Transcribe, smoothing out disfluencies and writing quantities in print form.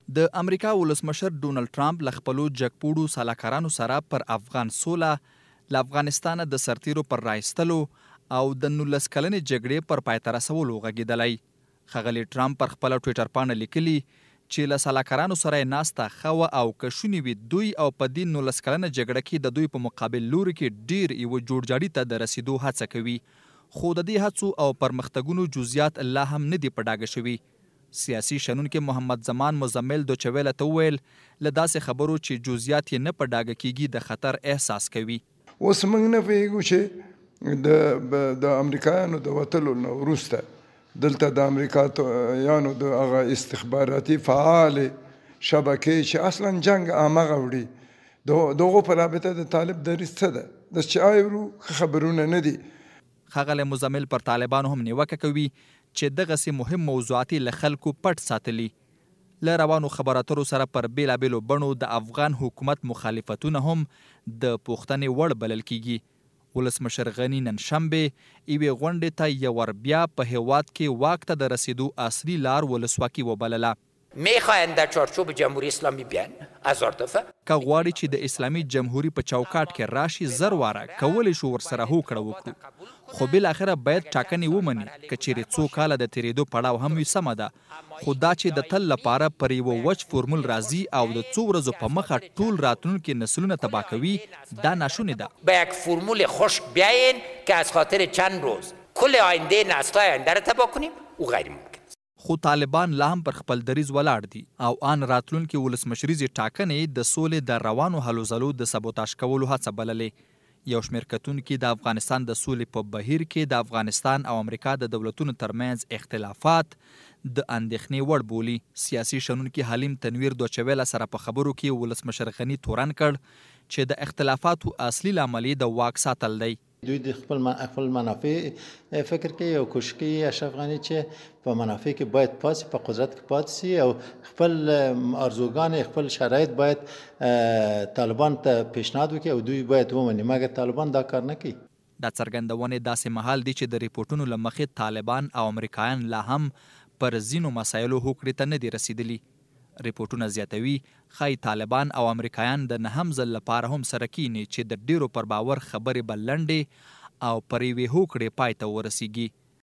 د امریکا ولسمشر ډونالد ټرمپ له خپلو جګپوړو سلاکارانو سره پر افغان سوله له افغانستانه د سرتیرو پر رایستلو او د 19 کلنې جګړې پر پای ته رسولو غږېدلی. ښاغلي ټرمپ پر خپله ټویټر پاڼه لیکلي چې له سلاکارانو سره یې ناسته ښه وه او که شونې وي دوی او په دې 19 کلنه جګړه کې د دوی په مقابل لوري کې ډیر یوه جوړجاړي ته د رسیدو هڅه کوي، خو د دې هڅو او پرمختګونو جزئیات لا هم نه دي په ډاګه شوي. سیاسي شنونکي محمد زمان مزمل دوچویله ته وویل له داسې خبرو چې جزئیات یې نه په ډاګه کیږي د خطر احساس کوي. اوس موږ نه پوهېږو چې د امریکایانو د وتلو نه وروسته دلته د امریکایانو د هغه استخباراتي فعالې شبکې چې اصلا جنګ همغه وړي دغو په رابطه د طالب دریځ څه ده؟ د چې اورو ښه خبرونه نه دي. ښاغلی مزمل پر طالبانو هم نیوکه کوي چې دغسې مهم موضوعات له خلکو پټ ساتلي. له روانو خبرو اترو سره پر بیلابیلو بڼو د افغان حکومت مخالفتونه هم د پوښتنې وړ بلل کیږي. ولسمشر غني نن شنبه یوې غونډې ته یو ور بیا په هیواد کې واک ته د رسیدو اصلي لار ولسواکي وبلله. میخواهند در چارچوب جمهوری اسلامی بیان 1000 دفعه که غواړي چې د اسلامي جمهوری په چوکاټ کې راشي زر واره کولی شو ورسره هوکړه وکړو، خو بالاخره باید ټاکنې ومني که چیرې څو کاله د تیریدو پړاو هم وي سمه ده، خو دا چې د تل لپاره پر یوه وچ فورمول راځي او د څو ورځو په مخه ټول راتلونکي نسلونه تباه کوي دا ناشونې ده. با یک فرمول خشک بیاین که از خاطر چند روز کل آینده نسل‌های آینده را تباه کنیم او غیر ممکن. خو طالبان لا هم پر خپل دریځ ولاړ دي او آن راتلونکي ولسمشریزې ټاکنې د سولې د روانو هلو ځلو د سبوتاژ کولو هڅه بللې. یو شمېر کتونکي د افغانستان د سولې په بهیر کې د افغانستان او امریکا د دولتونو ترمنځ اختلافات د اندېښنې وړ بولي. سیاسي شنونکي حلیم تنویر دوچویله سره په خبرو کې ولسمشر غني تورن کړ چې د اختلافاتو اصلي لامل یې د واک ساتل دی. دوی د خپل منافع فکر کوي او کوشش کوي اشرف غني چې په منافع کې باید پاتې په قدرت کې پاتې شي او خپل ارزوګان خپل شرایط باید طالبان ته پیشنهاد وکړي او دوی باید ومني، مګر طالبان دا کار نه کوي. دا څرګندونې داسې مهال دي چې د ریپورټونو له مخې طالبان او امریکایان لا هم پر ځینو مسایلو هوکړې ته نه دي رسیدلي. ریپورټونه زیاتوي ښایي طالبان او امریکایان د نهم ځل لپاره هم سره کیني چې د ډیرو پر باور خبرې به لنډې او پر یوې هوکړې پای ته ورسیږي.